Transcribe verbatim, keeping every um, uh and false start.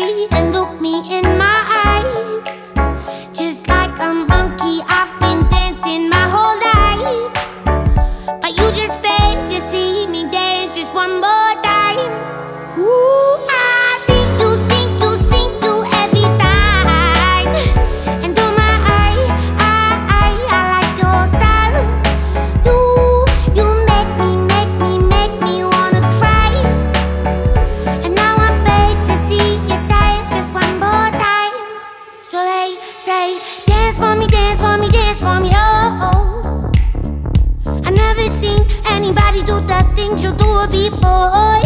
me and look me in my eyes. Just like a monkey, I've been dancing my whole life, but you just begged to see me dance just one more time. Ooh, I see you, see you, see you every time. And oh my, I, I, I like your style. You, you make me, make me, make me wanna cry. And now I beg to see you dance just one more time. So they say, dance for me, dance for me, dance for me, oh, oh. I never seen anybody do the things you do before.